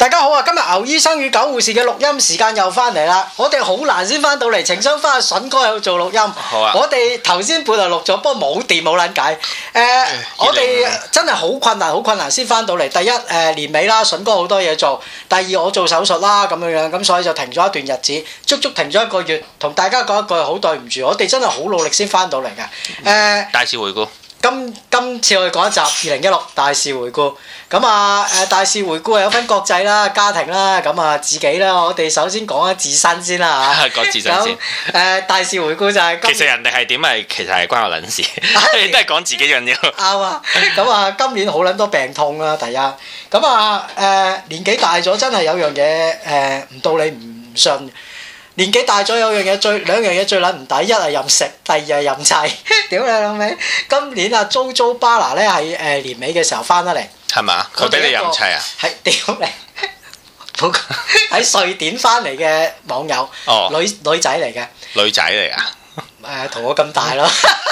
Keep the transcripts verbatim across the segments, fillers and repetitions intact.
大家好啊！今日牛醫生與狗護士嘅錄音時間又翻嚟啦，我哋好難先翻到嚟，情商翻阿筍哥喺度做錄音。 好啊！ 我哋頭先本來錄咗，不過冇電冇撚解。誒、呃，我哋真係好困難，好困難先翻到嚟。第一誒、呃、年尾啦，筍哥好多嘢做；第二我做手術啦，咁樣樣，咁所以就停咗一段日子，足足停咗一個月。同大家講一句好對唔住，我哋真係好努力先翻到嚟嘅。誒、呃， 大事回顧。 今今次我哋講一集二零一六大事回顧，咁啊誒大事回顧係有分國際啦、家庭啦，咁啊自己啦，我哋首先講下自身先啦嚇。 講自身先。 誒大事回顧就係其實人哋係點係，其實係關我撚事，都係講自己樣嘢。 啱啊！咁啊今年好撚多病痛啦，第一。咁啊誒年紀大咗，真係有樣嘢誒唔到你唔信。年紀大咗有樣嘢最兩樣嘢最撚唔抵，一係任食，第二係任砌。屌你老味！今年啊，JoJo Bala 咧喺誒年尾嘅時候翻得嚟， 係嘛？佢俾你任砌啊？ 係屌你！喺瑞典翻嚟嘅網友， 哦、 女女仔嚟嘅， 女仔嚟啊！ 誒同我咁大咯，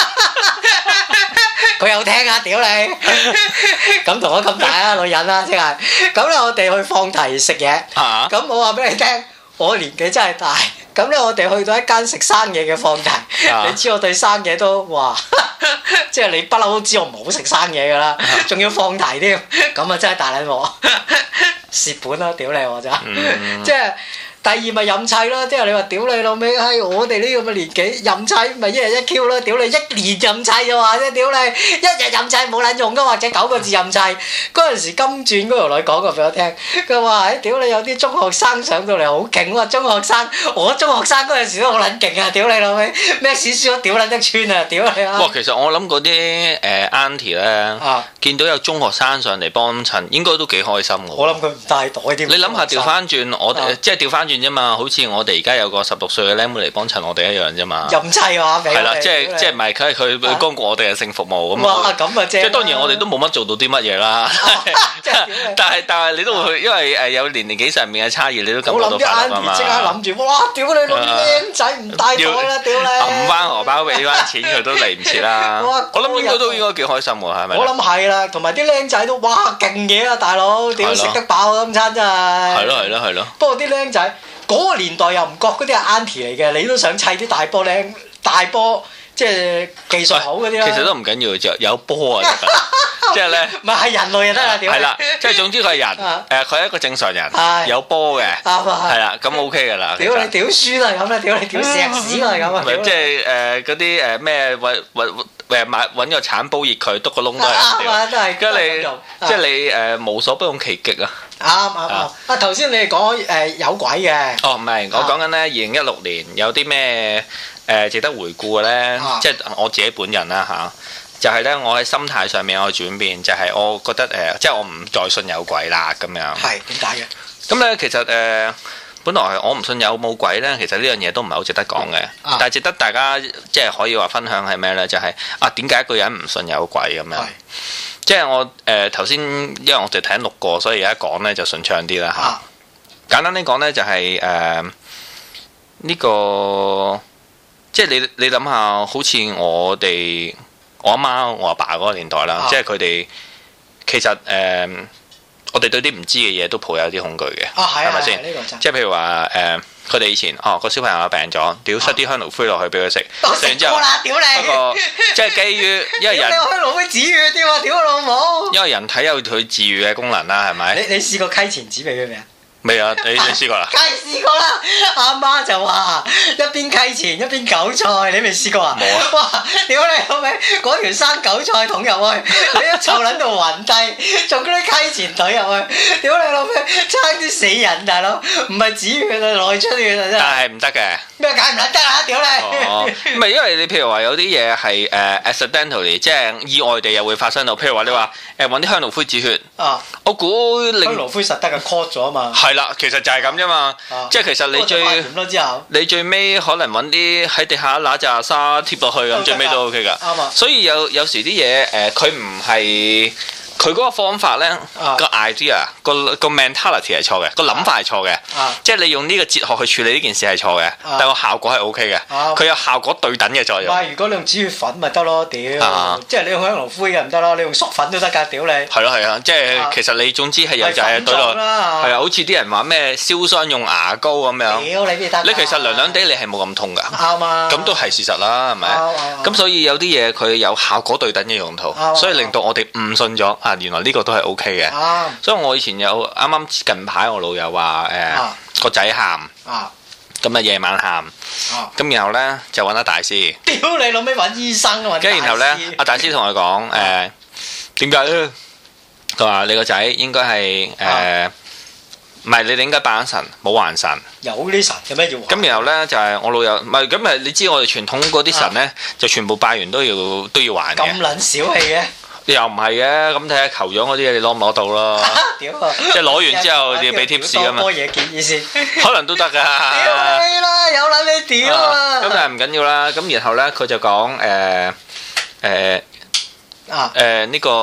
佢有聽啊！屌你！咁同我咁大啊，女人啦，即係咁咧，我哋去放題食嘢，咁、啊、我話俾你聽。我年紀真係大，咁咧我哋去到一間食生嘢嘅放題，啊、你知我對生嘢都哇，即係你不嬲都知我唔好食生嘢㗎啦，仲要放題添，咁啊真係大撚鑊，蝕本啦！屌你我真，嗯、即係。第二咪任砌咯，即係你話屌你老味，喺我哋呢咁嘅年紀任砌咪一日一 Q 咯，屌你一年任砌就話啫，屌你一日任砌冇撚用噶，或者九個字任砌。嗰陣時金鑽嗰條女講過俾我聽，佢話誒屌你有啲中學生上到嚟好勁喎，中學生我中學生嗰陣時都好撚勁啊，屌你老味咩史書都屌撚得穿啊，屌你啊！ 哇，其實我諗嗰啲誒 auntie 咧，啊、見到有中學生上嚟幫襯，應該都幾開心喎。 我諗佢唔帶袋添。你諗下調翻轉，我哋、啊、即係調翻。啫嘛，好似我哋而家有個十六歲嘅僆妹嚟幫襯我哋一樣啫嘛。任砌話俾。係啦，即係即係唔係佢係佢光顧我哋嘅性服務咁。哇，咁啊正。即係當然我哋都冇乜做到啲乜嘢啦。但係但係你都會去，因為誒有年齡幾上面嘅差異，你都感覺到快樂啊嘛。即刻諗住，哇！屌你老僆仔唔帶袋啦，屌你！揞翻荷包俾翻錢，佢都嚟唔切啦。我諗應該都應該幾開心喎，係咪？我諗係啦，同埋啲僆仔都哇勁嘢啊，大佬！屌食得飽啊，今餐真係。係咯係咯係咯。不過啲僆仔。嗰個年代又唔覺嗰啲係 auntie 嚟嘅，你都想砌啲大波靚大波，即係技術好嗰啲啦。其實都唔緊要，就有波啊，即係咧。唔係係人類就得啦，點？係啦，即係總之佢係人，誒佢係一個正常人，有波嘅，係啦，咁 OK 㗎啦。屌你屌書啦咁啦，屌你屌石屎啦咁啊！咪即係誒嗰啲誒咩揾揾誒買揾個鏟煲熱佢，篤個窿都係。啱啊，都係。跟住你即係你誒無所不用其極啊！啱啱啱！啊頭先你哋講誒有鬼嘅。哦唔係，我講緊咧二零一六年有啲咩誒值得回顧嘅咧，即係我自己本人啦嚇，就係咧我喺心態上面有轉變，就係我覺得誒，即係我唔再信有鬼啦咁樣。係點解嘅？咁咧其實誒，本來我唔信有冇鬼咧，其實呢樣嘢都唔係好值得講嘅，但係值得大家即係可以話分享係咩咧？就係啊點解一個人唔信有鬼咁樣？即係我誒頭先，因為我哋睇緊六個，所以而家講咧就順暢啲啦嚇。啊、簡單啲講咧就係誒呢個，即係你你諗下，好似我哋我阿媽我阿爸嗰個年代啦，啊、即係佢哋其實誒、呃、我哋對啲唔知嘅嘢都抱有啲恐懼嘅，係咪先？即係譬如話誒。呃佢哋以前哦個小朋友病咗，屌塞啲香爐灰落去俾佢食，食完之後，不過即係基於因為人，香爐灰止血添喎，屌我老母！因為人體有佢治愈嘅功能啦，係咪？你你試過溪錢止俾佢未啊？未啊！你你試過啦？梗係試過啦！阿媽就話一邊溪錢一邊韭菜，你未試過啊？冇啊！哇！屌你老味，嗰條生韭菜捅入去，你一坐撚到暈低，仲嗰啲溪錢懟入去，屌你老味，差啲死人大佬！唔係止血啊，內出血啊真係。但係唔得嘅。咩解唔撚得啊？屌你！哦，唔係因為你譬如話有啲嘢係誒 accidentally，即係意外地又會發生到，譬如話你話誒揾啲香爐灰止血。啊！我估香爐灰實得嘅 cut 咗啊嘛。係啦，其實就係咁啫嘛，啊、即係其實你最你最尾可能揾啲喺地下揦紮沙貼落去咁，最尾都 OK 㗎。啱啊！所以有有時啲嘢誒，佢唔係佢嗰個方法咧，個 idea 個個 mentality 係錯嘅，個諗法係錯嘅，即係你用呢個哲學去處理呢件事係錯嘅，但係個效果係 O K 嘅，佢有效果對等嘅作用。 如果你用止血粉咪得咯，屌！即係你用香爐灰嘅唔得咯，你用粟粉都得㗎，屌你！係咯係啊，即係其實你總之係有就係對落，係啊，好似啲人話咩燒傷用牙膏咁樣， 屌你邊得？ 你其實涼涼地你係冇咁痛㗎， 啱啊！ 咁都係事實啦，係咪？咁所以有啲嘢佢有效果對等嘅用途，所以令到我哋誤信咗啊！原來呢個都係 O K 嘅，所以我以前有啱啱近排我老友話誒個仔喊，咁啊夜晚喊，咁然後咧就揾阿大師， 屌你老味揾醫生啊！ 跟住然後咧阿大師同佢講誒點解咧？佢話你個仔應該係誒唔係你哋應該拜緊神冇還神， 有啲神有咩要還？ 咁然後咧就係我老友唔係咁誒，你知我哋傳統嗰啲神咧就全部拜完都要都要還嘅， 咁撚小氣嘅。 又唔係嘅，咁睇下求獎嗰啲嘢，你攞唔攞到咯？即係攞完之後要俾貼士啊嘛。 多嘢建議先， 可能都得㗎。屌你啦，有撚你屌啊！ 咁但係唔緊要啦。咁然後咧，佢就講誒誒誒呢個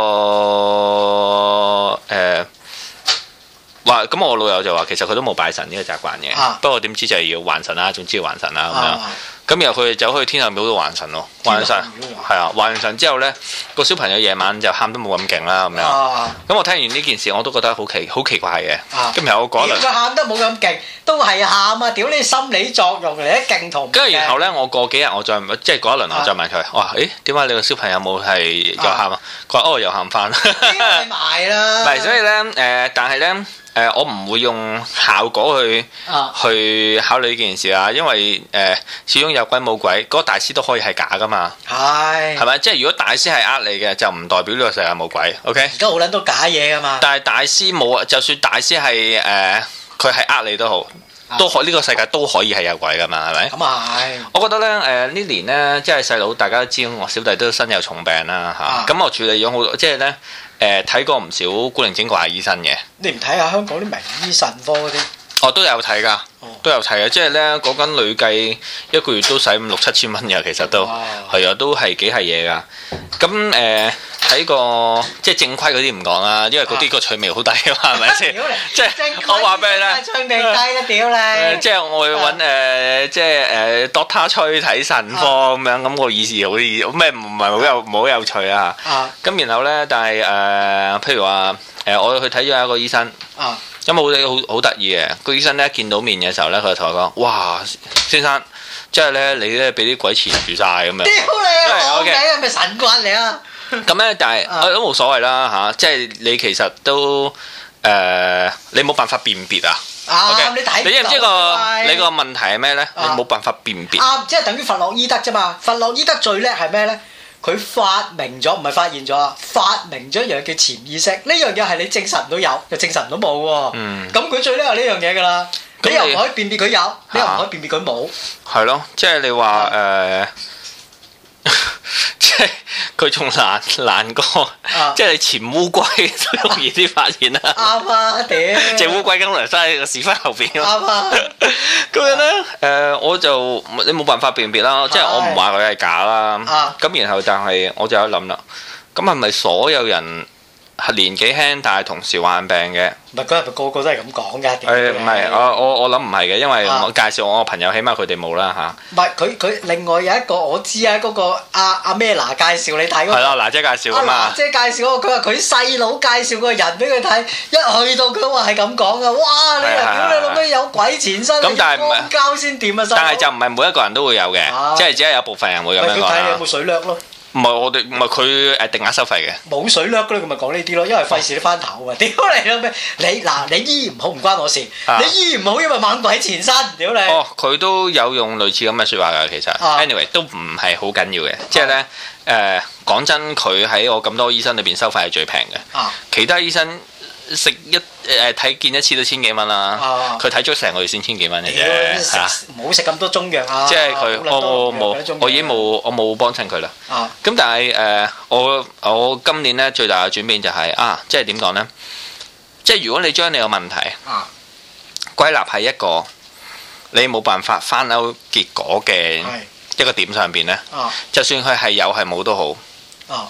誒話，咁我老友就話其實佢都冇拜神呢個習慣嘅。不過點知就係要還神啦，總之要還神啦咁樣。咁然後佢哋走去天后廟度還神咯，還神係啊，還完神之後咧，個小朋友夜晚就喊都冇咁勁啦咁樣。咁我聽完呢件事我都覺得好奇好奇怪嘅。咁然後我講一輪， 佢喊得冇咁勁，都係喊啊！屌你心理作用嚟，一勁同。 跟住然後咧，我過幾日我再即係嗰一輪我再問佢，我話誒點解你個小朋友冇係又喊啊？佢話哦又喊翻。 屌你埋啦！ 唔係所以咧誒，但係咧。誒，我唔會用效果去去考慮呢件事啊，因為誒始終有鬼冇鬼，嗰個大師都可以係假噶嘛。係係咪？即係如果大師係呃你嘅，就唔代表呢個世界冇鬼。OK。 而家好撚多假嘢噶嘛。但係大師冇，就算大師係誒佢係呃你都好，都可呢個世界都可以係有鬼噶嘛，係咪？ 咁啊係。 我覺得咧誒呢年咧，即係細佬大家都知我小弟都身有重病啦嚇，咁我處理咗好多，即係咧。誒睇過唔少古靈精怪嘅醫生嘅， 你唔睇下香港啲名醫神科嗰啲？ 哦，都有睇㗎，都有睇嘅，即係咧嗰間累計一個月都使五六七千蚊嘅，其實都係啊，都係幾係嘢㗎。咁誒睇個即係正規嗰啲唔講啦，因為嗰啲個趣味好低啊嘛，係咪先？即係我話俾你咧， 趣味低啦，屌你！ 即係我會揾誒，即係誒 Doctor 吹睇神科咁樣，咁個意思好意咩？唔係好有唔好有趣啊！咁然後咧，但係誒，譬如話誒，我去睇咗一個醫生。咁好好好得意嘅，個醫生咧見到面嘅時候咧，佢就同我講：哇，先生，即係咧你咧俾啲鬼纏住晒咁樣。屌你啊！ 我計係咪神棍嚟啊？ 咁咧，但係都冇所謂啦嚇，即係你其實都誒，你冇辦法辨別啊。 啱，你睇。 你知唔知個你個問題係咩咧？你冇辦法辨別。 啱，即係等於弗洛伊德啫嘛。弗洛伊德最叻係咩咧？佢發明咗，唔係發現咗啊！發明咗一樣叫潛意識，呢樣嘢係你證實唔到有，又證實唔到冇喎。嗯。咁佢最叻係呢樣嘢㗎啦。你又唔可以辨別佢有，你又唔可以辨別佢冇。 係咯，即係你話誒，即係佢仲難難過，即係你潛烏龜都容易啲發現啦。 啱啊！屌。 隻烏龜咁嚟生喺個屎忽後邊。啱啊！咁樣咧，誒我就你冇辦法辨別啦，即係我唔話佢係假啦。咁然後但係我就有諗啦，咁係咪所有人係年紀輕但係同時患病嘅？ 唔係，佢係咪個個都係咁講㗎？ 誒唔係，我我我諗唔係嘅，因為我介紹我個朋友，起碼佢哋冇啦嚇。 唔係，佢佢另外有一個我知啊，嗰個阿阿咩娜介紹你睇嗰個。 係啦，娜姐介紹啊嘛。 娜姐介紹嗰個，佢話佢細佬介紹個人俾佢睇，一去到佢話係咁講㗎，哇！你啊屌你老味有鬼纏身， 咁但係唔係光膠先掂啊！ 但係就唔係每一個人都會有嘅，即係只係有部分人會咁樣講啦。 佢睇你有冇水掠咯？ 唔係我哋，唔係佢誒定額收費嘅。 冇水掠嗰啲，佢咪講呢啲咯，因為費事你翻頭啊！屌你老味，你嗱你醫唔好唔關我事，你醫唔好因為猛鬼纏身，屌你！ 哦，佢都有用類似咁嘅説話㗎，其實。anyway 都唔係好緊要嘅，即係咧誒講真，佢喺我咁多醫生裏邊收費係最平嘅。其他醫生食一誒睇見一次都千幾蚊啦，佢睇足成個月先千幾蚊嘅啫嚇。 唔好食咁多中藥啊！ 即係佢，我冇，我已經冇，我冇幫襯佢啦。咁但係誒，我我今年咧最大嘅轉變就係啊，即係點講咧？即係如果你將你個問題歸納喺一個你冇辦法翻out結果嘅一個點上邊咧，就算佢係有係冇都好，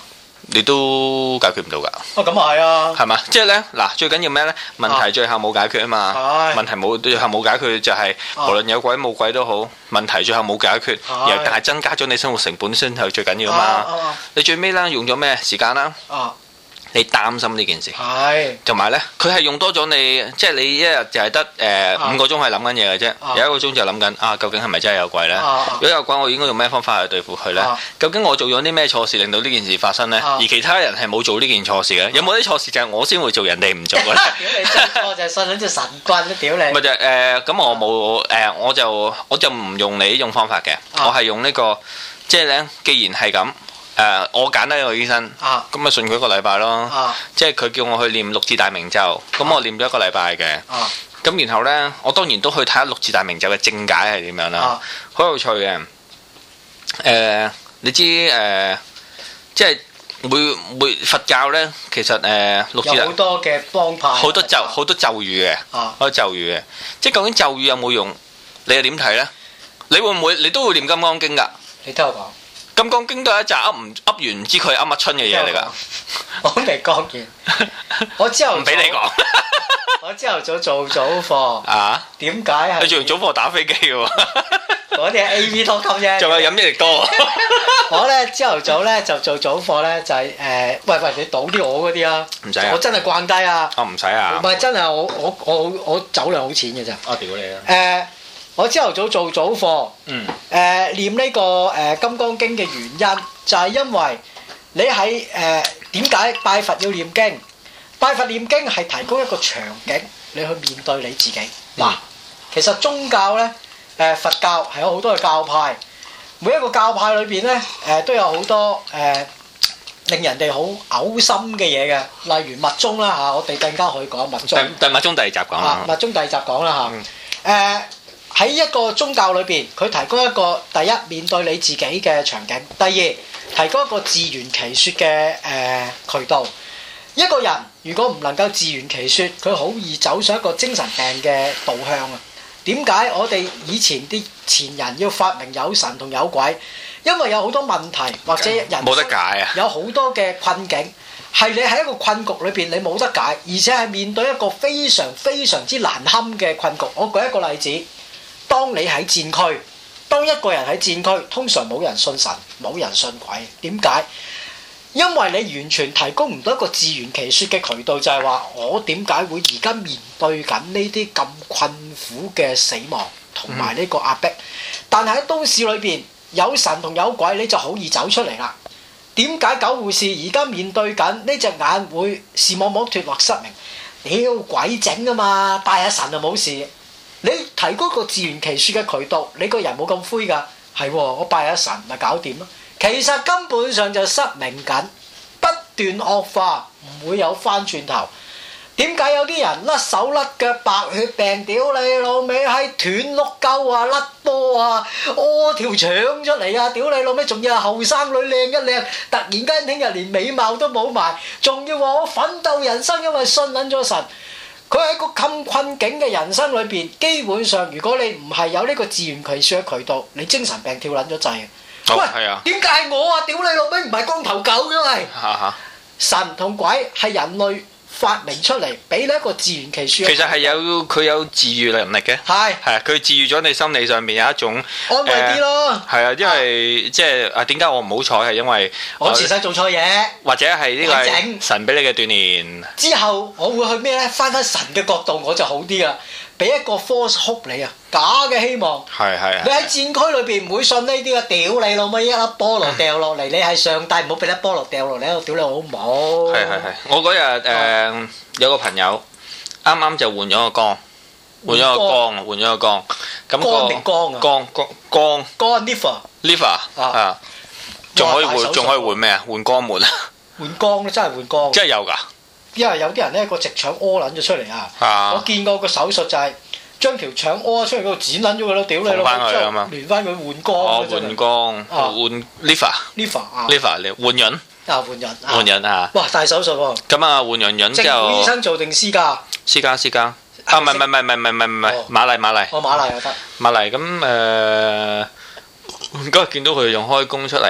你都解決唔到㗎。 哦，咁啊係啊。 係嘛？即係咧嗱，最緊要咩咧？問題最後冇解決啊嘛。 係。 問題冇最後冇解決就係無論有鬼冇鬼都好，問題最後冇解決，而但係增加咗你生活成本先係最緊要啊嘛。你最尾咧用咗咩時間啦？你擔心呢件事，同埋咧，佢係用多咗你，即係你一日就係得誒五個鐘係諗緊嘢嘅啫，有一個鐘就諗緊啊，究竟係咪真係有鬼咧？如果有鬼，我應該用咩方法去對付佢咧？究竟我做咗啲咩錯事令到呢件事發生咧？而其他人係冇做呢件錯事嘅，有冇啲錯事就係我先會做，人哋唔做嘅咧？ 屌你做錯就係信緊隻神棍啦！屌你！ 咪就誒咁我冇誒，我就我就唔用你呢種方法嘅，我係用呢個，即係咧，既然係咁。誒、呃，我揀得一個醫生，咁咪、啊、信佢一個禮拜咯。啊、即係佢叫我去念六字大明咒，咁、啊、我念咗一個禮拜嘅。咁、啊、然後呢，我當然都去睇下六字大明咒嘅正解係點樣啦。好、啊、有趣嘅。誒、呃，你知誒、呃，即係每每佛教呢，其實誒、呃、六字有好多嘅幫派， 好多咒好多咒語嘅，好多咒語嘅。即係究竟咒語有冇用？你又點睇呢？你會唔會你都會念金剛經㗎？ 你聽我講。 金剛經都係一集噏唔噏完唔知佢係噏乜春嘅嘢嚟㗎。 我未講完，我之後唔俾你講。 我朝頭早做早課。啊？點解係？ 你做完早課打飛機嘅喎。 嗰啲係 A V 拖襟啫。仲有飲益力多。 我咧朝頭早咧就做早課咧就係誒，喂喂，你倒啲我嗰啲啊。唔使啊。我真係慣低啊。 我唔使啊。 唔係真係我我我我酒量好淺嘅咋。 我屌你啊！ 誒。我朝頭早做早課，嗯，誒念呢個誒金剛經嘅原因就係因為你喺誒點解拜佛要念經？拜佛念經係提供一個場景，你去面對你自己。嗱，其實宗教咧，誒佛教係有好多嘅教派，每一個教派裏邊咧，誒都有好多誒令人哋好嘔心嘅嘢嘅，例如密宗啦嚇，我哋陣間可以講密宗。 第第密宗第二集講啦。 密宗第二集講啦嚇，誒。喺一個宗教裏邊，佢提供一個第一面對你自己嘅場景，第二提供一個自圓其説嘅誒渠道。一個人如果唔能夠自圓其説，佢好易走上一個精神病嘅導向啊！點解我哋以前啲前人要發明有神同有鬼？因為有好多問題或者人冇得解啊！ 有好多嘅困境係你喺一個困局裏邊，你冇得解，而且係面對一個非常非常之難堪嘅困局。我舉一個例子。當你喺戰區，當一個人喺戰區，通常冇人信神，冇人信鬼。點解？因為你完全提供唔到一個自圓其説嘅渠道，就係話我點解會而家面對緊呢啲咁困苦嘅死亡同埋呢個壓迫？但係喺都市裏邊有神同有鬼，你就好易走出嚟啦。點解九護士而家面對緊呢隻眼會視網膜脫落失明？屌鬼整啊嘛，拜下神就冇事。你提供個自圓其説嘅渠道，你個人冇咁灰㗎，係喎，我拜下神咪搞掂咯。其實根本上就失明緊，不斷惡化，唔會有翻轉頭。點解有啲人甩手甩腳白血病？屌你老味，係斷碌鳩啊，甩波啊，屙條腸出嚟啊！屌你老味，仲要係後生女靚一靚，突然間聽日連美貌都冇埋，仲要話我奮鬥人生，因為信撚咗神。佢喺個咁困境嘅人生裏邊，基本上如果你唔係有呢個自圓其説嘅渠道，你精神病跳撚咗掣。 喂， 係點解係我啊？屌你老味，唔係光頭狗嘅係。神同鬼係人類發明出嚟，俾你一個自圓其説。 其實係有佢有治愈能力嘅。係係啊，佢治愈咗你心理上面有一種安慰啲咯。 係啊，因為即係啊，點解我唔好彩係因為我前世做錯嘢， 或者係呢個係神俾你嘅鍛鍊。 之後我會去咩咧？翻返神嘅角度我就好啲啦。俾一個 false hope 你啊，假嘅希望。係係。你喺戰區裏邊唔會信呢啲嘅，屌你老母一粒菠蘿掉落嚟，你係上帝，唔好俾粒菠蘿掉落嚟喺度，屌你好唔好？ 係係係。我嗰日誒有個朋友啱啱就換咗個缸，換咗個缸啊，換咗個缸。咁個缸定缸啊？ 缸缸缸。 缸 liver。 liver 啊。仲可以換，仲可以換咩啊？換肛門啊？ 換缸咧，真係換缸。 真係有㗎。 因為有啲人咧個直腸屙撚咗出嚟啊！我見過個手術就係將條腸屙出嚟嗰度剪撚咗佢咯，屌你老母！之後連翻佢換缸。 哦，換缸，換 liver。 liver 啊 liver 你換潤。啊， 換潤。 換潤啊！ 哇，大手術喎！ 咁啊，換完潤之後。 政府醫生做定私家？ 私家私家。啊，唔係唔係唔係唔係唔係唔係，瑪麗瑪麗。 哦，瑪麗又得。 瑪麗咁誒，嗰日見到佢用開工出嚟。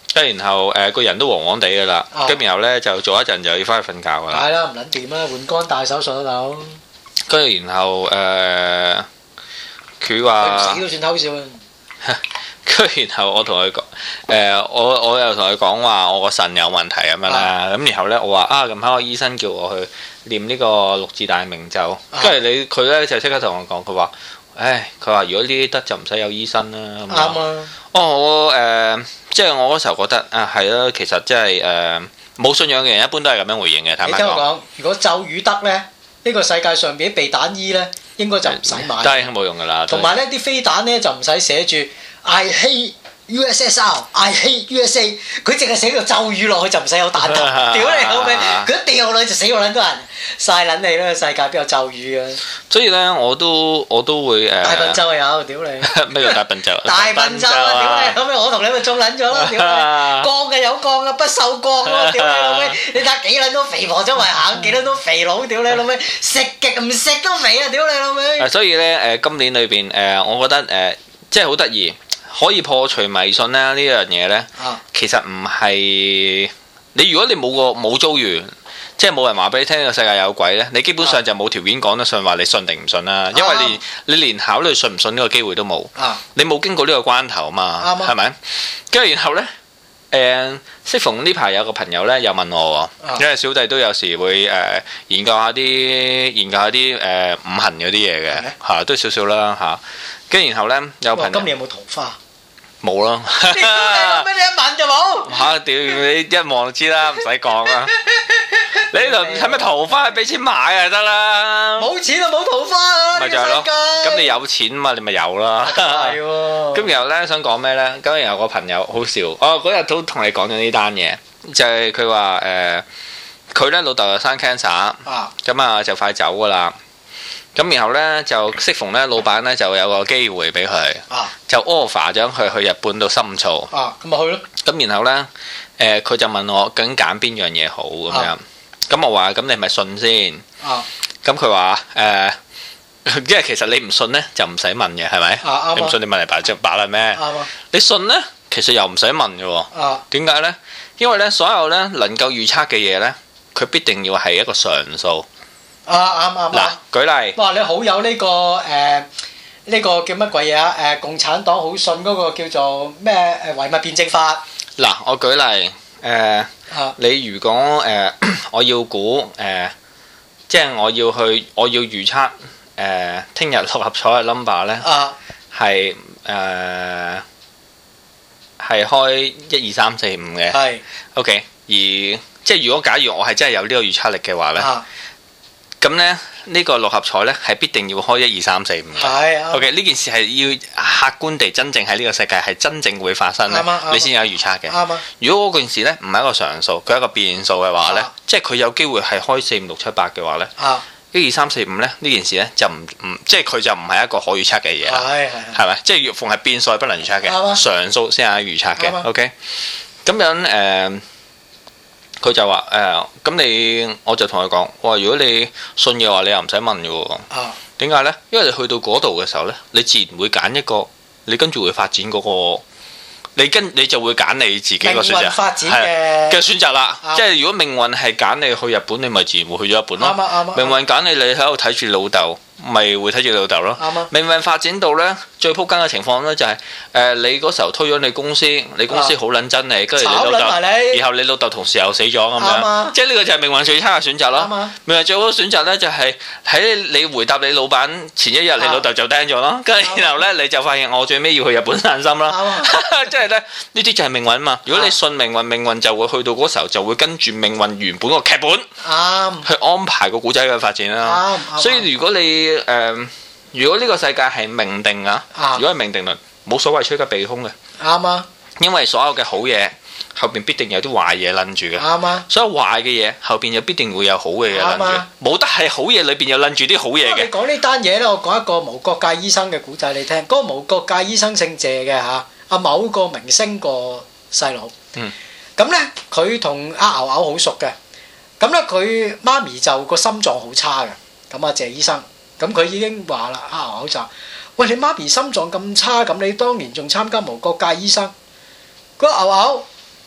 跟住然後誒個人都黃黃地㗎啦，跟住然後咧就做一陣就要翻去瞓覺㗎啦。 係啦，唔撚掂啦，換肝大手術都到。 跟住然後誒，佢話死都算偷笑啊！ 跟住然後我同佢講誒，我我又同佢講話我個腎有問題咁樣啦。咁然後咧我話啊，近排個醫生叫我去念呢個六字大明咒。跟住你佢咧就即刻同我講，佢話。唉，佢話如果呢啲得就唔使有醫生啦。啱啊！哦，我誒、呃，即係我嗰時候覺得啊，係啦，其實即係誒冇信仰嘅人一般都係咁樣回應嘅。坦白講，你聽我講，如果咒語得咧，呢、呢個世界上邊啲避彈衣咧，應該就唔使買。都係冇用㗎啦。同埋咧，啲飛彈咧就唔使寫住 I hate U S S R，I hate U S A， 佢淨係寫個咒語落去就唔使有彈頭。屌你老味，佢一掉落去就死我撚多人，晒撚你啦！世界邊有咒語啊？所以咧，我都我都會誒。大笨咒有，屌你！咩叫大笨咒？大笨咒啊！屌你老味，我同你咪中撚咗咯！屌你，降嘅有降嘅，不鏽鋼咯！屌你老味，你睇下幾撚多肥婆周圍行，幾撚多肥佬，屌你老味，食極唔食都肥啊！屌你老味。所以咧誒，今年裏邊誒，我覺得誒，即係好得意。可以破除迷信咧呢樣嘢呢，啊、其實唔係你如果你冇個冇遭遇，即係冇人話俾你聽呢個世界有鬼呢，你基本上就冇條件講得上話你信定唔信啦，啊、因為你你連考慮信唔信呢個機會都冇，啊、你冇經過呢個關頭嘛，係咪、啊？跟住然後呢，誒、呃，適逢呢排有個朋友呢，又問我，啊、因為小弟都有時會誒、呃、研究下啲研究下啲誒、呃、五行嗰啲嘢嘅嚇，都少少啦嚇。跟住然後咧，有朋友今年有冇桃花？冇咯。屌你老味，你一問就冇。嚇！屌你一望就知啦，唔使講啦。你呢度係咪桃花？俾錢買就得啦。冇錢就冇桃花啊！咪就係咯。咁你有錢嘛？你咪有啦。係喎。咁然後咧，想講咩咧？咁然後個朋友好笑。哦，嗰日都同你講咗呢單嘢，就係佢話誒，佢咧老豆又生 cancer，咁啊就快走噶啦。咁然後咧就適逢咧，老闆咧就有個機會俾佢，啊、就 offer 咗佢去日本度深造。啊，咁咪去咯。咁然後咧，誒、呃、佢就問我究竟揀邊樣嘢好咁樣。咁、啊、我話：咁你係咪信先？啊。咁佢話誒，因為其實你唔信咧就唔使問嘅，係咪？啊、你唔信你問嚟白隻白啦咩？啊、你信咧，其實又唔使問嘅喎。啊。點解咧？因為咧，所有咧能夠預測嘅嘢咧，佢必定要係一個常數。啊啱啱嗱，舉例哇！你好有呢個誒呢個叫乜鬼嘢啊？誒共產黨好信嗰個叫做咩誒唯物辯證法嗱，我舉例誒，你如果誒我要估誒，即係我要去我要預測誒聽日六合彩嘅 number 咧，係誒係開一二三四五嘅，係 OK。而即係如果假如我係真係有呢個預測力嘅話咧。咁咧，呢個六合彩咧係必定要開一二三四五嘅。係啊。OK，呢件事係要客觀地真正喺呢個世界係真正會發生咧，你先有預測嘅。啱啊。如果嗰件事咧唔係一個常數，佢係一個變數嘅話咧，即係佢有機會係開四五六七八嘅話咧，一二三四五咧呢件事咧就唔唔，即係佢就唔係一個可預測嘅嘢啦。係係。係咪？即係逢係變數係不能預測嘅，常數先係預測嘅。OK。咁樣誒。佢就話誒，咁、呃、你我就同佢講，我話如果你信嘅話，你又唔使問嘅喎。啊，點解呢？因為你去到嗰度嘅時候呢，你自然會揀一個，你跟住會發展嗰、嗰個，你跟你就會揀你自己個選擇。命運發展嘅嘅選擇啦，啊、即係如果命運係揀你去日本，你咪自然會去咗日本咯。啱啊啱啊！命運揀你，你喺度睇住老豆。咪會睇住你老豆咯。啱啊！命運發展到咧最撲街嘅情況咧就係誒你嗰時候推咗你公司，你公司好撚憎你，跟住你老豆，然後你老豆同事又死咗咁樣，即係呢個就係命運最差嘅選擇咯。命運最好嘅選擇咧就係喺你回答你老闆前一日，你老豆就釘咗咯，跟住然後咧你就發現我最尾要去日本散心啦。即係咧呢啲就係命運啊嘛！如果你信命運，命運就會去到嗰時候就會跟住命運原本個劇本去安排個古仔嘅發展啦。所以如果你誒、呃，如果呢個世界係命定啊，啊如果係命定論，冇所謂趨吉避凶嘅，啱啊！因為所有嘅好嘢後邊必定有啲壞嘢撚住嘅，啱啊！所有壞嘅嘢後邊又必定會有好嘅嘢撚住，冇得係好嘢裏邊又撚住啲好嘢嘅。你講呢單嘢咧，我講一個無國界醫生嘅古仔你聽。嗰、那個無國界醫生姓謝嘅嚇，阿某個明星個細佬，嗯，咁咧佢同阿牛牛好熟嘅，咁咧佢媽咪就個心臟好差嘅，咁阿謝醫生。咁佢已經話啦，啊牛牛就，喂你媽咪心臟咁差，咁你當年仲參加無國界醫生？嗰牛牛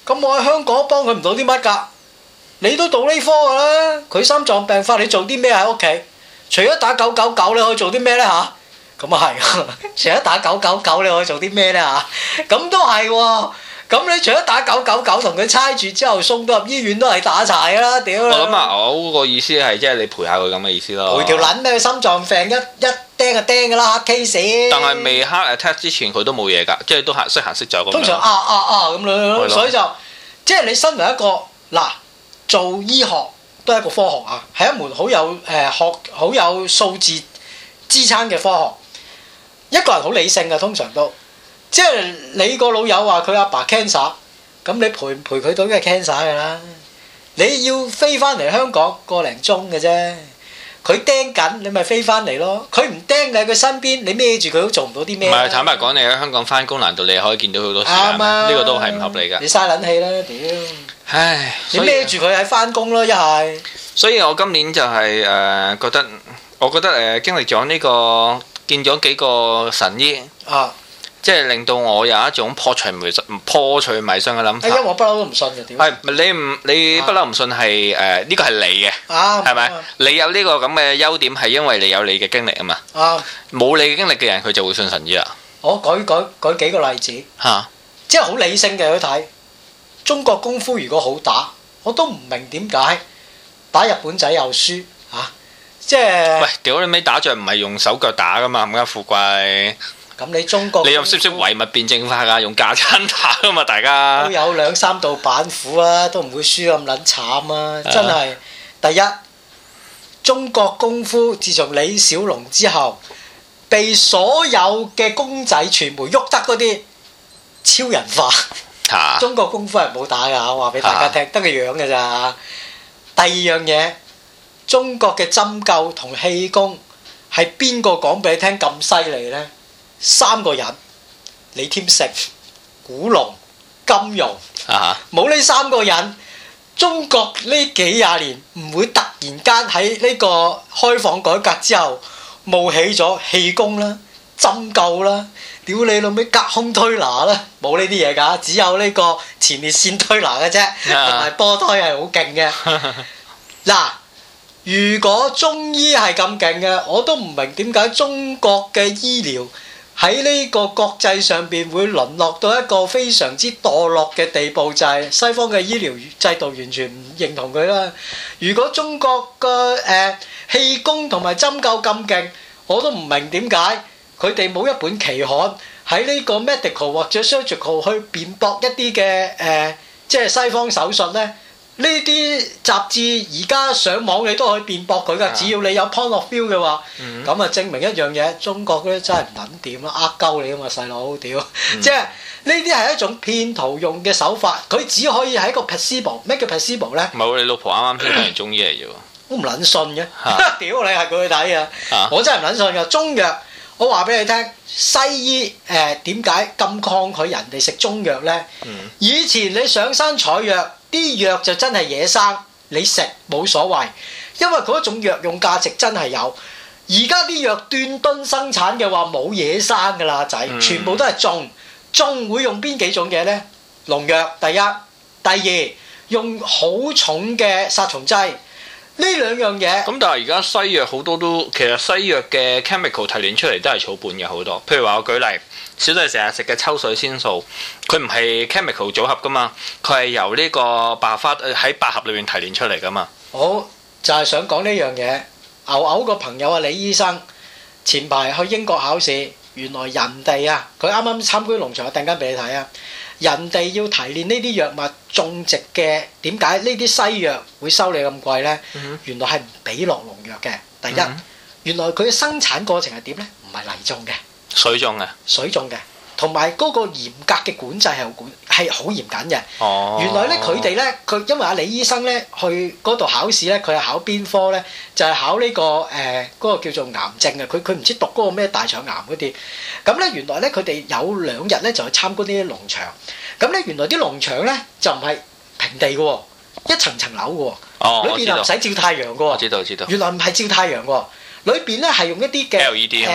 咁我喺香港幫佢唔到啲乜㗎？你都讀呢科㗎啦，佢心臟病發，你做啲咩喺屋企？除咗打九九九，你可以做啲咩呢？嚇？咁啊係，除咗打九九九，你可以做啲咩呢？嚇？咁都係喎。咁你除咗打九九九同佢猜住之後送到入醫院都係打柴㗎啦，屌！我諗啊，我個意思係即係你陪下佢咁嘅意思咯。 陪條撚咩？心臟病一一釘就釘㗎啦 case。 但係未 heart attack 之前佢都冇嘢㗎，即係都行識行識走咁樣。 通常啊啊啊咁樣，所以就即係你身為一個嗱做醫學都係一個科學啊，係一門好有誒學好有數字支撐嘅科學。一個人好理性嘅通常都。即係你個老友話佢阿爸 cancer， 咁你陪唔陪佢到嘅 cancer 㗎啦？你要飛翻嚟香港個零鐘嘅啫，佢釘緊你咪飛翻嚟咯。佢唔釘你喺佢身邊，你孭住佢都做唔到啲咩。唔係坦白講，你喺香港翻工難道你可以見到好多時間咩？呢個都係唔合理㗎。 你嘥撚氣啦，屌！ 唉， 你孭住佢喺翻工咯，一係。 所以我今年就係誒覺得，我覺得誒經歷咗呢個見咗幾個神醫啊。即係令到我有一種破除迷信、破除迷信嘅諗法。 因為我不嬲都唔信嘅，點？係你唔你不嬲唔信係誒呢個係你嘅，係咪？你有呢個咁嘅優點係因為你有你嘅經歷啊嘛。啊！冇你嘅經歷嘅人，佢就會信神醫啦。我舉舉舉幾個例子嚇，即係好理性嘅去睇。中國功夫如果好打，我都唔明點解打日本仔又輸嚇，即係。喂，屌你尾打仗唔係用手腳打噶嘛，冚家富貴。咁你中國你又識唔識唯物辯證法㗎？用架撐打㗎嘛，大家都有兩三道板斧啊，都唔會輸咁撚慘啊！真係第一，中國功夫自從李小龍之後，被所有嘅公仔傳媒喐得嗰啲超人化。啊、中國功夫係冇打㗎，我話俾大家聽，得個樣㗎咋。第二樣嘢，中國嘅針灸同氣功係邊個講俾你聽咁犀利呢？三個人，李添成、古龍、金庸，冇呢、uh huh. 三個人，中國呢幾廿年唔會突然間喺呢個開放改革之後冒起咗氣功啦、針灸啦，屌你老味隔空推拿啦，冇呢啲嘢㗎，只有呢個前列腺推拿嘅啫，同埋波推係好勁嘅。嗱，如果中醫係咁勁嘅，我都唔明點解中國嘅醫療喺呢個國際上邊會淪落到一個非常之墮落嘅地步，就係西方嘅醫療制度完全唔認同佢啦。如果中國嘅誒氣功同埋針灸咁勁，我都唔明點解佢哋冇一本期刊喺呢個 medical 或者 surgical 去辯駁一啲嘅誒，即係西方手術呢。呢啲雜誌而家上網你都可以辯駁佢㗎，只要你有 point of view 嘅話，咁啊、嗯、證明一樣嘢，中國嗰啲真係唔撚掂啦，呃鳩你㗎嘛細佬，屌！嗯、即係呢啲係一種騙徒用嘅手法，佢只可以係一個 placebo， 咩叫 placebo 咧？唔係喎，你老婆啱啱先睇完中醫嚟啫喎，我唔撚信嘅，屌你係佢去睇啊！我真係唔撚信㗎，中藥我話俾你聽，西醫誒點解咁抗拒人哋食中藥咧？嗯、以前你上山採藥。啲藥就真係野生，你食冇所謂，因為嗰種藥用價值真係有。而家啲藥斷噸生產嘅話冇野生㗎啦仔，全部都係種，種會用邊幾種嘢呢？農藥第一，第二用好重嘅殺蟲劑，呢兩樣嘢。咁但係而家西藥好多都其實西藥嘅 chemical 提煉出嚟都係草本嘅好多，譬如話我舉例。小弟成日食嘅秋水仙素，佢唔係 chemical 組合噶嘛，佢係由呢個百合花喺百合裏面提煉出嚟噶嘛。好，就係想講呢樣嘢。牛牛個朋友啊，李醫生前排去英國考試，原來人哋啊，佢啱啱參觀農場，我突然間俾你睇啊，人哋要提煉呢啲藥物種植嘅，點解呢啲西藥會收你咁貴呢？嗯、哼原來係唔俾落農藥嘅。第一，嗯、哼原來佢嘅生產過程係點呢？唔係泥種嘅。水種嘅，水種嘅，同埋嗰個嚴格嘅管制係好管係好嚴謹嘅。哦，原來咧佢哋咧，佢因為阿李醫生咧去嗰度考試咧，佢係考邊科咧？就係、是、考呢、這個誒嗰、呃那個叫做癌症嘅。佢佢唔知讀嗰個咩大腸癌嗰啲。咁咧原來咧佢哋有兩日咧就去參觀啲農場。咁咧原來啲農場咧就唔係平地嘅喎，一層層樓嘅喎。哦，裏邊又唔使照太陽嘅喎。我知道知道。原來唔係照太陽嘅喎，裏邊咧係用一啲嘅 L E D 啊嘛。燈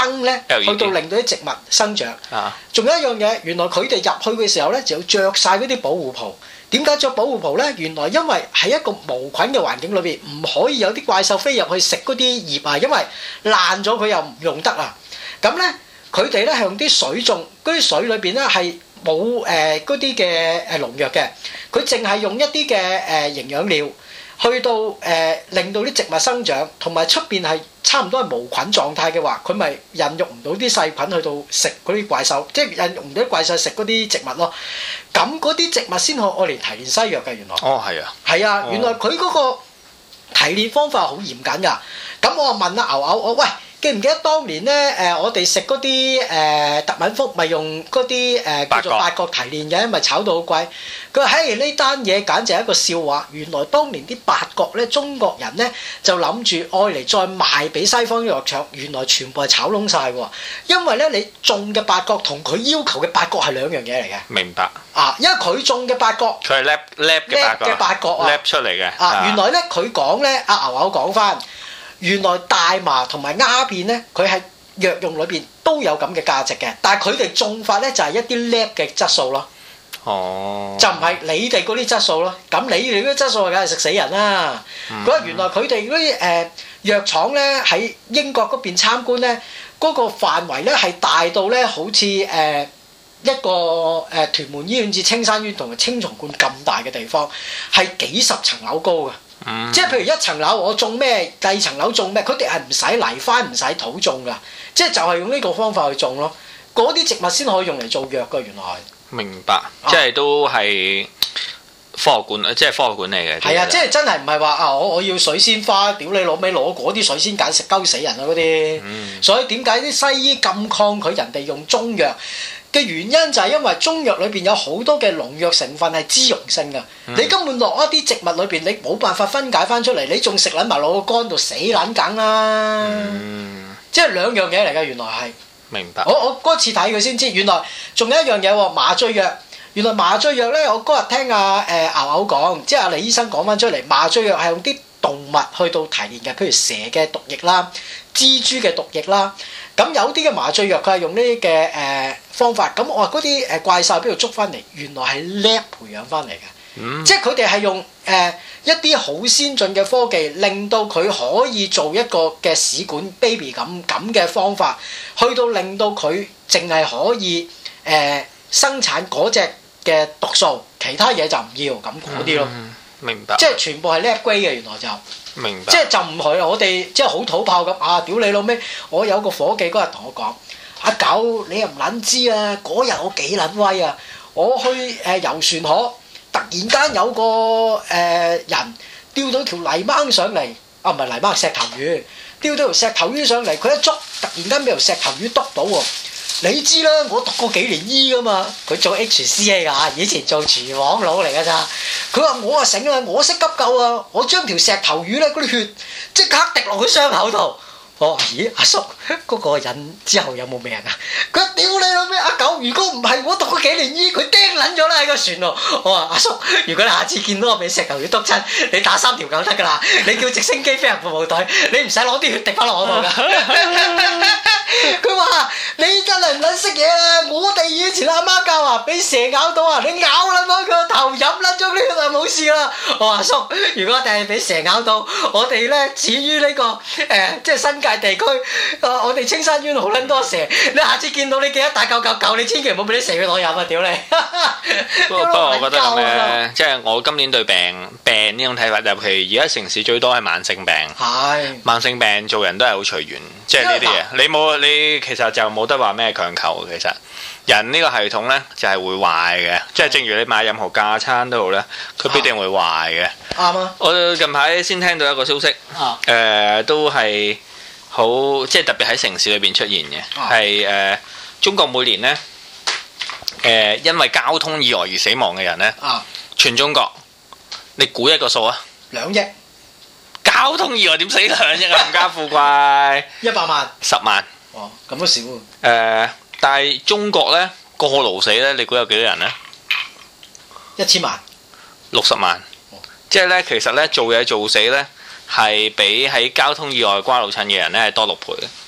燈咧，去到令到啲植物生長。仲有一樣嘢，原來佢哋入去嘅時候咧，就要着晒嗰啲保護袍。點解着保護袍咧？原來因為喺一個無菌嘅環境裏邊，唔可以有啲怪獸飛入去食嗰啲葉啊，因為爛咗佢又唔用得啊。咁咧，佢哋咧係用啲水種，嗰啲水裏邊咧係冇誒嗰啲嘅誒農藥嘅，佢淨係用一啲嘅誒營養料。去到誒、呃、令到啲植物生長，同埋出邊係差唔多係無菌狀態嘅話，佢咪孕育唔到啲細菌去到食嗰啲怪獸，即係孕育唔到啲怪獸食嗰啲植物咯。咁嗰啲植物先可以愛嚟提煉西藥嘅原來。 哦，係啊。係啊，原來佢嗰個提煉方法好嚴謹㗎。咁我問阿牛牛，我喂，記唔記得當年咧？誒、呃，我哋食嗰啲誒特敏福咪用嗰啲誒叫做八角提煉嘅，咪炒到好貴。佢話：嘿，呢單嘢簡直係一個笑話。原來當年啲八角咧，中國人咧就諗住愛嚟再賣俾西方藥廠，原來全部係炒窿晒喎。因為咧，你種嘅八角同佢要求嘅八角係兩樣嘢嚟嘅。 明白。 啊，因為佢種嘅八角， 佢係 lab lab 嘅八角啊 lab 出嚟嘅。 啊，原來咧佢講咧，阿牛牛講翻。原來大麻同埋鴉片咧，佢喺藥用裏邊都有咁嘅價值嘅，但係佢哋種法咧就係一啲 lab 嘅質素咯。哦，就唔係你哋嗰啲質素咯。咁你哋嗰啲質素梗係食死人啦。佢話、嗯、原來佢哋嗰啲誒藥廠咧喺英國嗰邊參觀咧，嗰、嗰個範圍咧係大到咧好似誒、呃、一個誒、呃、屯門醫院至青山醫院同埋青松觀咁大嘅地方，係幾十層樓高嘅。嗯、即係譬如一層樓我種咩，第二層樓種咩，佢哋係唔使泥翻唔使土種㗎，即係就係用呢個方法去種咯。嗰啲植物先可以用嚟做藥㗎，原來。明白， 啊、即係都係科學館，即係科學館嚟嘅。 係啊，即係真係唔係話啊，我我要水仙花，屌你老味攞嗰啲水仙鹼食鳩死人啊嗰啲。嗯、所以點解啲西醫咁抗拒人哋用中藥？嘅原因就係因為中藥裏邊有好多嘅農藥成分係脂溶性㗎，嗯、你根本落一啲植物裏邊，你冇辦法分解翻出嚟，你仲食撚埋落個肝度死撚梗啦！嗯、即係兩樣嘢嚟㗎，原來係。 明白。 我我嗰次睇佢先知，原來仲有一樣嘢喎，麻醉藥。原來麻醉藥咧，我嗰日聽阿誒牛牛講，即係阿李醫生講翻出嚟，麻醉藥係用啲動物去到提煉嘅，譬如蛇嘅毒液啦、蜘蛛嘅毒液啦。咁有啲嘅麻醉藥佢係用呢啲嘅誒方法，咁我話嗰啲誒怪獸邊度捉翻嚟？原來係 lab 培養翻嚟嘅，嗯、即係佢哋係用誒、呃、一啲好先進嘅科技，令到佢可以做一個嘅試管 baby 咁咁嘅方法，去到令到佢淨係可以誒、呃、生產嗰隻嘅毒素，其他嘢就唔要咁嗰啲咯。 明白。 即係全部係 lab grade 嘅，原來就。 明白。 即係就唔係我哋即係好土炮咁啊！屌你老味！我有個伙計嗰日同我講：阿狗，你又唔撚知啊！嗰日我幾撚威啊！我去誒、呃、遊船河，突然間有個誒、呃、人釣到條泥掹上嚟，啊唔係泥掹，石頭魚，釣到條石頭魚上嚟，佢一捉，突然間俾條石頭魚篤到喎！你知啦，我讀過幾年醫噶嘛，佢做 H C A 㗎，以前做廚房佬嚟㗎咋。佢話我啊醒啦，我識急救啊，我將條石頭魚咧嗰啲血即刻滴落佢傷口度。我話咦，阿叔嗰、嗰個人之後有冇命啊？佢話屌你老味，阿狗，如果唔係我讀過幾年醫，佢釘撚咗啦喺個船度。我話阿叔，如果你下次見到我俾石頭魚篤親，你打三條狗得㗎啦，你叫直升機飛行服務隊，你唔使攞啲血滴翻落我度㗎。佢話：你真係唔撚識嘢啊！我哋以前阿媽教啊，俾蛇咬到啊，你咬撚開佢個頭，飲撚咗呢個就冇事啦。我話叔，如果我哋係俾蛇咬到，我哋咧至於呢個誒、呃，即係新界地區，呃、我哋青山縣好撚多蛇。你下次見到你記得帶救救救，你千祈唔好俾啲蛇去攞飲啊！屌你！ 不過不過，我覺得咁咧，即係我今年對病病呢種睇法，尤其而家城市最多係慢性病。係。慢性病做人都係好隨緣，即係呢啲嘢，你冇你其實就冇得話咩強求。其實人呢個系統呢，就係會壞嘅，即係正如你買任何架餐都好呢，佢必定會壞嘅。啱啊！我近排先聽到一個消息，誒都係好即係特別喺城市裏邊出現嘅，係誒中國每年呢，誒因為交通意外而死亡嘅人呢，全中國你估一個數啊？兩億。交通意外點死兩億啊？冚家富貴一百萬、十萬。哦，咁都少喎。誒，但係中國咧過勞死咧，你估有幾多人咧？一千萬。六十萬。哦。即係咧，其實咧做嘢做死咧，係比喺交通意外瓜老襯嘅人咧係多六倍嘅。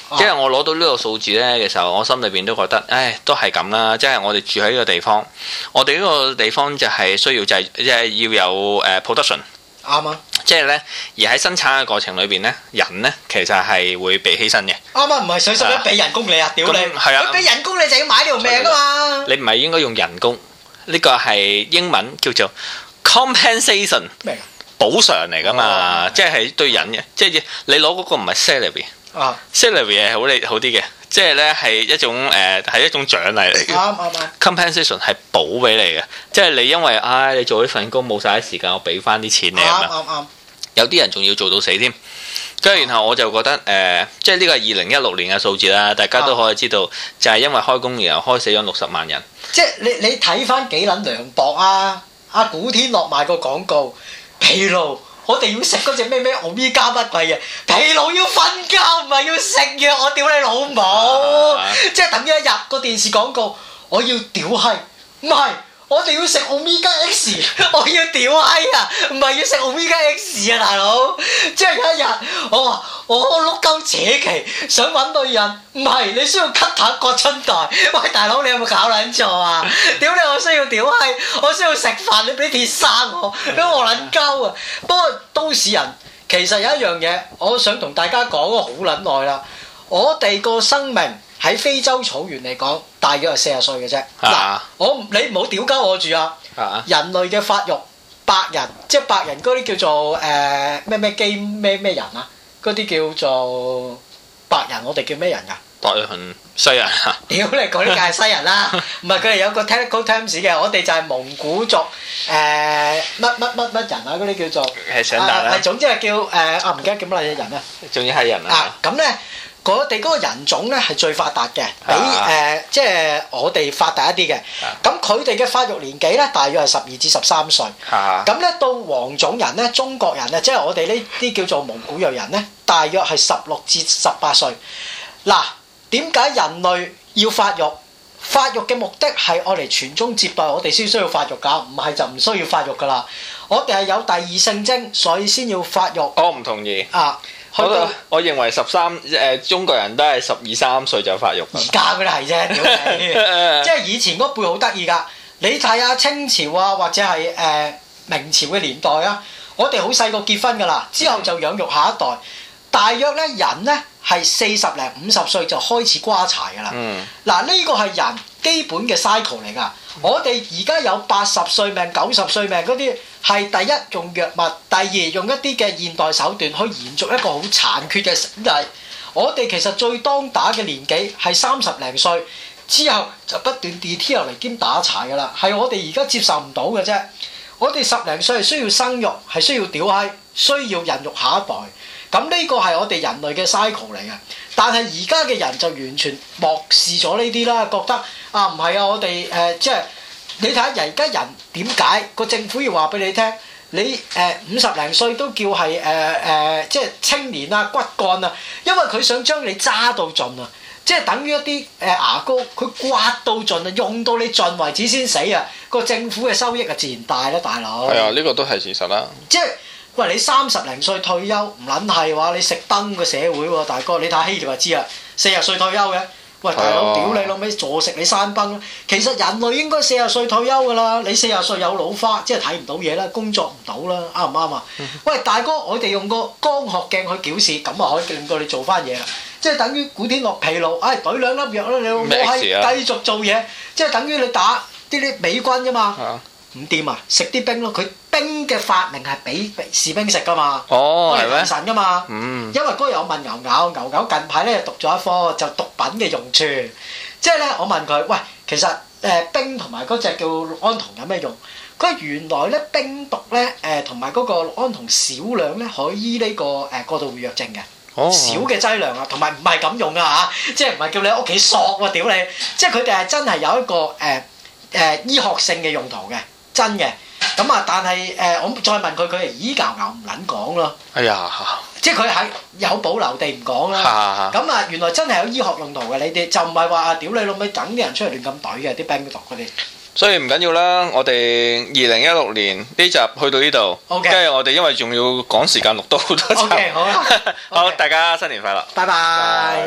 即係我攞到呢個數字咧嘅時候，我心裏邊都覺得，唉，都係咁啦。即係我哋住喺呢個地方，我哋呢個地方就係需要就係即係要有誒 production。 啱啊！ 即係咧，而喺生產嘅過程裏邊咧，人咧其實係會被犧牲嘅。 啱啊！唔係水十一俾人工你啊，屌你！ 係啊！ 佢俾人工你就要買條命噶嘛。 你唔係應該用人工？呢個係英文叫做 compensation。咩？補償嚟噶嘛，即係對人嘅，即係你攞嗰個唔係 salary，啊 salary 係好利好啲嘅，即係咧係一種誒係一種獎勵嚟嘅。啱啱啱 compensation 係補俾你嘅，即係你因為唉你做呢份工冇晒啲時間，我俾翻啲錢你咁樣。啱啱有啲人仲要做到死添，跟住然後我就覺得誒，即係呢個係二零一六年嘅數字啦，大家都可以知道，就係因為開工然後開死咗六十萬人。即係你你睇翻幾撚涼薄啊！阿古天樂賣個廣告。疲勞，我哋要食嗰隻咩咩奧米加乜鬼嘢？疲勞要瞓覺，唔係要食藥。我屌你老母！啊、即係等於一日個電視廣告，我要屌閪，唔係我哋要食奧米加 X， 我要屌閪啊！唔係要食奧米加 X 啊，大佬！即係有一日，我話我碌鳩扯旗，想揾女人，唔係你需要 cut 下割春袋。喂，大佬你有冇搞撚錯啊？屌你！我需要屌閪，我需要食飯，你俾鐵生我，俾我撚鳩啊！不過都市人其實有一樣嘢，我想同大家講咗好撚耐啦。我哋個生命喺非洲草原嚟講，大約係四十歲嘅啫。嗱、啊，我你唔好屌鳩我住啊！啊人類嘅發育，白人即係白人嗰啲叫做誒咩咩基咩咩人啊？嗰啲叫做白人，我哋叫咩人㗎？白人西人啊！屌你講啲梗係西人啦，唔係佢哋有個 technical terms 嘅，我哋就係蒙古族誒乜乜乜乜人啊，嗰啲叫做係想大啦。總之係叫誒啊唔記得叫乜嘢人啊？仲要係人啊！啊咁咧。我哋嗰個人種咧係最發達嘅，比誒即係我哋發達一啲嘅。咁佢哋嘅發育年紀咧，大約係十二至十三歲。咁咧到黃種人咧，中國人咧，即係我哋呢啲叫做蒙古裔人咧，大約係十六至十八歲。嗱，點解人類要發育？發育嘅目的係愛嚟傳宗接代，我哋先需要發育㗎，唔係就唔需要發育㗎啦。我哋係有第二性徵，所以先要發育。我唔同意。啊！我我認為十三誒中國人都係十二三歲就發育。而家嗰啲係啫，屌你！即係以前嗰輩好得意㗎。你睇下清朝啊，或者係誒、呃、明朝嘅年代啊，我哋好細個結婚㗎啦，之後就養育下一代。大約咧人咧係四十零五十歲就開始瓜柴㗎啦。嗱呢、嗯、個係人基本嘅 cycle 嚟㗎。嗯、我哋而家有八十歲命、九十歲命嗰啲。係第一用藥物，第二用一啲嘅現代手段去延續一個好殘缺嘅生態。我哋其實最當打嘅年紀係三十零歲，之後就不斷 detail 落嚟兼打柴㗎啦。係我哋而家接受唔到嘅啫。我哋十零歲係需要生育，係需要屌閪，需要孕育下一代。咁呢個係我哋人類嘅 cycle 嚟嘅。但係而家嘅人就完全漠視咗呢啲啦，覺得啊唔係啊，我哋誒、呃、即係。你睇下而家人點解個政府要話俾你聽？你誒五十零歲都叫係誒誒，即係青年啊、骨幹啊，因為佢想將你揸到盡啊，即係等於一啲誒、呃、牙膏，佢刮到盡啊，用到你盡為止先死啊！個政府嘅收益啊，自然大啦，大佬。係啊，呢、呢個都係事實啦。即係喂，你三十零歲退休唔撚係話你食崩個社會喎，大哥，你睇希臘就知啦，四十歲退休嘅。喂，大佬，屌你老味，坐食你山崩啦！其實人類應該四十歲退休㗎啦，你四十歲有老花，即係睇唔到嘢啦，工作唔到啦，啱唔啱啊？喂，大哥，我哋用個光學鏡去矯視，咁啊可以令到你做翻嘢啦。即係等於古天樂疲勞，唉，懟兩粒藥啦，你老母閪繼續做嘢，即係等於你打啲啲美軍啫嘛。唔掂啊！食啲冰咯，佢冰嘅發明係俾士兵食噶嘛，我嚟防神噶嘛。嗯、因為嗰日我問牛牛，牛牛近排咧讀咗一科就毒品嘅用處，即係咧我問佢，喂，其實誒、呃、冰同埋嗰隻叫氯胺酮有咩用？佢話原來咧冰毒咧誒同埋嗰個氯胺酮少量咧可以醫呢、呢個誒、呃、過度活躍症嘅，哦、少嘅劑量啊，同埋唔係咁用噶嚇，即係唔係叫你喺屋企索喎屌你，即係佢哋係真係有一個誒誒、呃呃、醫學性嘅用途嘅。真嘅，咁啊，但係誒、呃，我再問佢，佢係咦牛牛唔撚講咯。哎呀，即係佢係有保留地唔講啦。咁啊，原來真係有醫學用途嘅，你哋就唔係話屌你老味等啲人出嚟亂咁懟嘅啲冰毒嗰啲。所以唔緊要啦，我哋二零一六年呢集去到呢度，跟住 Okay. 我哋因為仲要趕時間錄到好多集。Okay, 好啦，好，大家新年快樂，拜拜。